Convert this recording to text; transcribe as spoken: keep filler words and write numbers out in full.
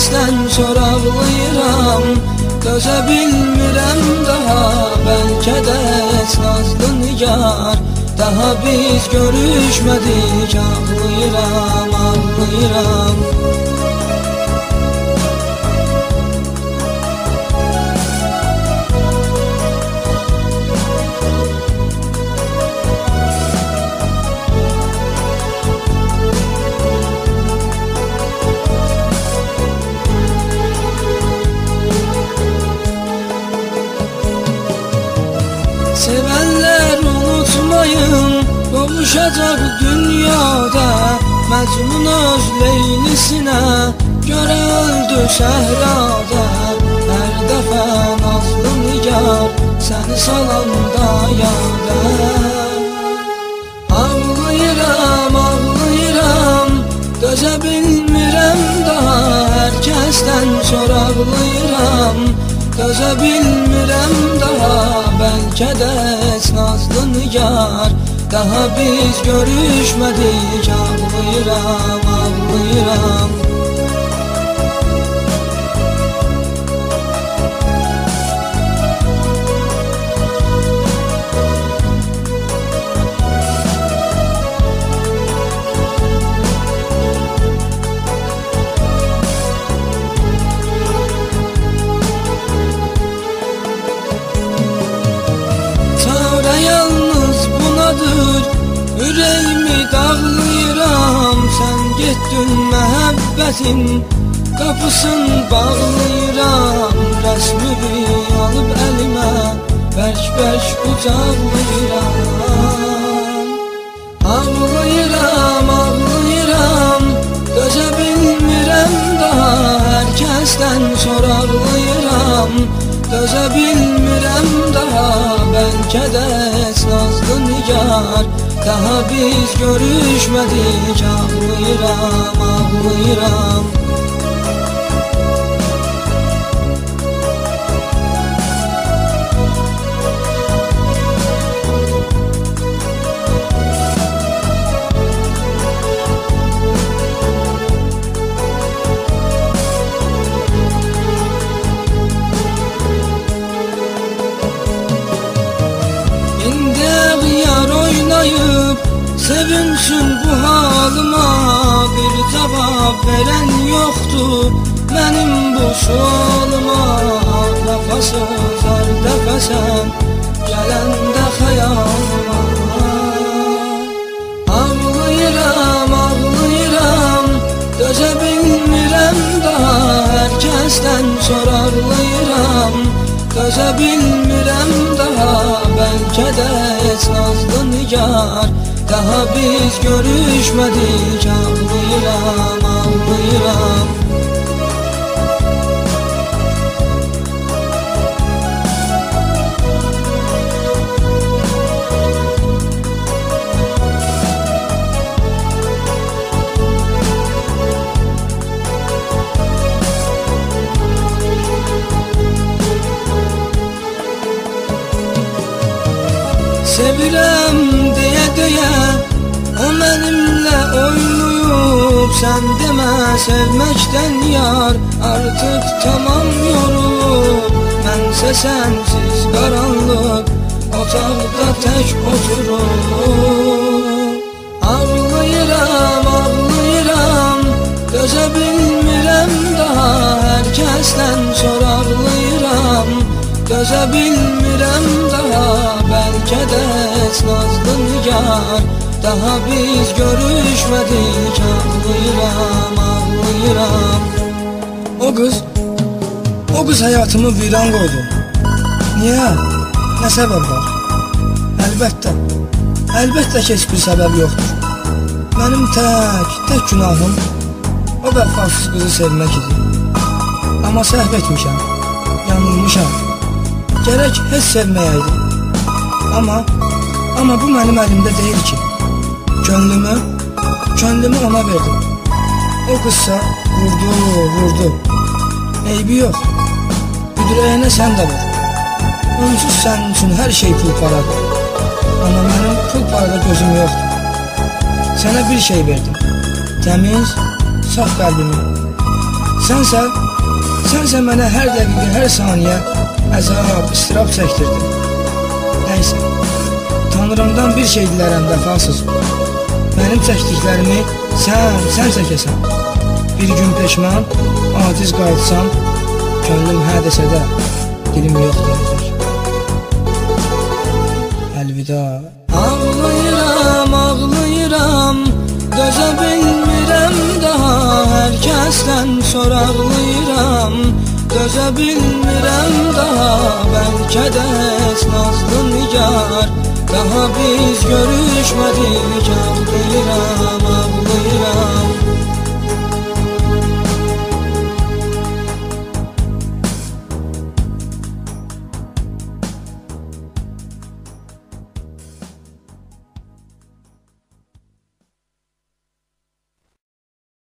kəsdən sonra ağlayıram. Dözə bilmirəm daha, bəlkə də heç nazlı nigar. Daha biz görüşmədik, ağlayıram, ağlayıram. Sevənlər unutmayın, qovuşacaq dünyada. Məcnun öz leylisinə görə öldü səhrada. Hər dəfə nazlı nigar səni salanda yada. Ağlayıram, ağlayıram, dözə bilmirəm daha. Hər kəsdən sonra ağlayıram. Dözə bilmirəm daha, bəlkə də heç nazlı nigar. Daha biz görüşmədik, ağlayıram, ağlayıram. Ürəyimi dağlayıram, sən getdin məhəbbətin qapısın bağlayıram. Rəsmimi alıb əlimə bərk-bərk qucaqlayıram. Ağlayıram, ağlayıram, dözə bilmirəm daha. Hər kəsdən sonra ağlayıram. Dözə bilmirəm daha, bəlkə də heç nazlı nigar. Daha biz görüşmədik, ağlayıram, ağlayıram. Sevinsün bu halıma, bir cavab verən yoxdur mənim bu sualıma. Vəfasız hər dəfəsən gələndə xəyalıma. Ağlayıram, ağlayıram, dözə bilmirəm daha. Hər kəsdən sonra ağlayıram. Dözə bilmirəm daha, bəlkə də heç nazlı nigar. Daha biz görüşmədik, ağlayıram, ağlayıram. Sevirəm deyə deyə o mənimlə oynayıb. Sən demə sevməkdən yar, artıq tamam yorulub. Mənsə sənsiz qaranlıq otaqda tək oturub. Ağlayıram, ağlayıram, dözə bilmirəm daha. Hər kəsdən sonra ağlayıram. Dözə bilmirəm daha, bəlkə də heç nazlı nigar. Daha biz görüşmədik, ağlayıram, ağlayıram. O qız, o qız həyatımı viran qoydu. Niyə? Nə səbəb var? Əlbəttə, əlbəttə ki, heç bir səbəb yoxdur. Mənim tək, tək günahım o vəfasız qızı sevmək idi. Amma səhv etmişəm, yanılmışam. Gərək heç sevməyəydim. Amma, amma bu mənim əlimdə deyil ki. Könlümü, könlümü ona verdim. O qızsa vurdu, vurdu. Eybi yox, büdürəyənə sən də vur. Onsuz sənin üçün hər şey pul paradır. Amma mənim pul parada gözüm yoxdur. Sənə bir şey verdim. Təmiz, saf qəlbimi. Sənsə, sənsə mənə hər dəqiqə, hər saniyə əzab, istirab çəkdirdin. Nəysə, Tanrımdan bir şey dilərəm vəfasız. Mənim çəkdiklərimi sən, sən çəkəsən. Bir gün peşman, aciz qalsam, könlüm hə desə də, dilim yox deyəcək. Əlvida. Ağlayıram, ağlayıram, dözə bilmirəm daha. Hər kəsdən soraqlayıram, dözə bilmirəm daha. Bəlkə də nazlı nigar, daha biz görüşmədik. Ağlayıram.